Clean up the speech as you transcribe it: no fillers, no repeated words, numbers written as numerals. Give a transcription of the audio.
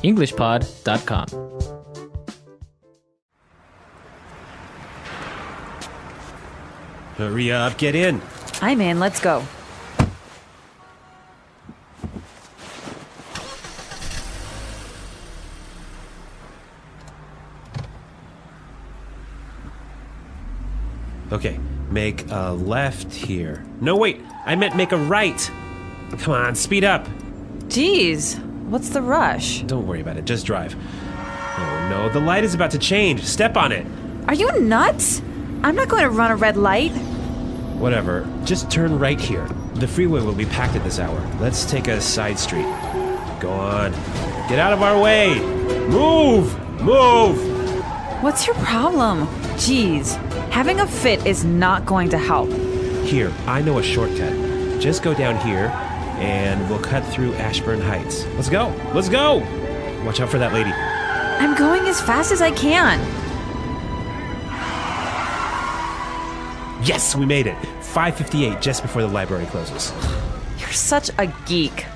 EnglishPod.com. Hurry up, get in. I'm in, let's go. Okay, make a left here. No, wait, I meant make a right. Come on, speed up. Geez, what's the rush? Don't worry about it, just drive. Oh no, the light is about to change. Step on it. Are you nuts? I'm not going to run a red light. Whatever, just turn right here. The freeway will be packed at this hour. Let's take a side street. Go on. Get out of our way! Move! Move! What's your problem? Geez, having a fit is not going to help. Here, I know a shortcut. Just go down here, and we'll cut through Ashburn Heights. Let's go! Let's go! Watch out for that lady. I'm going as fast as I can. Yes, we made it. 5:58, just before the library closes. You're such a geek.